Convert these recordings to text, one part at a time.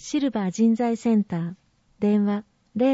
シルバー人材センター電話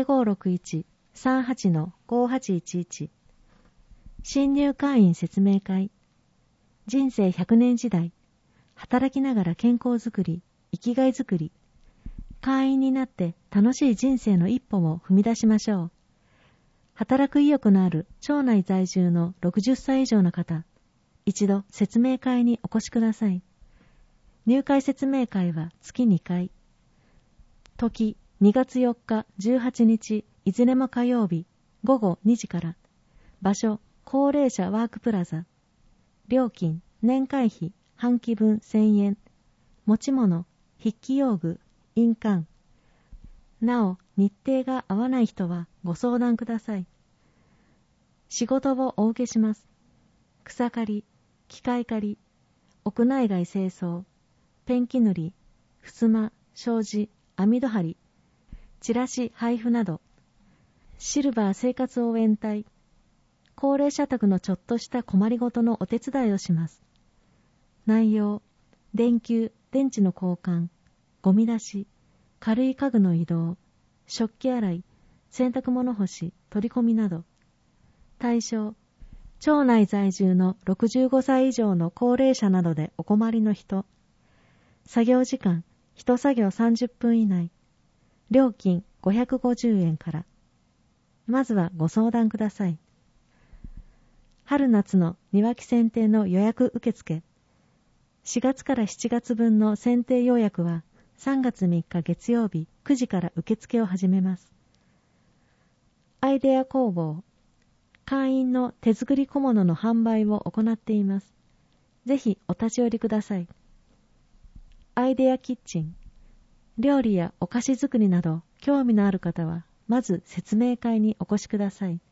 0561-38-5811 新入会員説明会人生100年時代働きながら健康づくり生きがいづくり会員になって楽しい人生の一歩を踏み出しましょう。働く意欲のある町内在住の60歳以上の方、一度説明会にお越しください。入会説明会は月2回。時2月4日18日いずれも火曜日午後2時から。場所高齢者ワークプラザ。料金年会費半期分1000円。持ち物筆記用具印鑑。なお日程が合わない人はご相談ください。仕事をお受けします。草刈り、機械刈り、屋内外清掃、ペンキ塗り、襖、障子、網戸張り、チラシ配布など、シルバー生活応援隊、高齢者宅のちょっとした困りごとのお手伝いをします。内容、電球、電池の交換、ゴミ出し、軽い家具の移動、食器洗い、洗濯物干し、取り込みなど。対象、町内在住の65歳以上の高齢者などでお困りの人。作業時間、1作業30分以内。料金550円から。まずはご相談ください。春夏の庭木剪定の予約受付。4月から7月分の剪定予約は3月3日月曜日9時から受付を始めます。アイデア工房。会員の手作り小物の販売を行っています。ぜひお立ち寄りください。アイデアキッチン。料理やお菓子作りなど興味のある方はまず説明会にお越しください。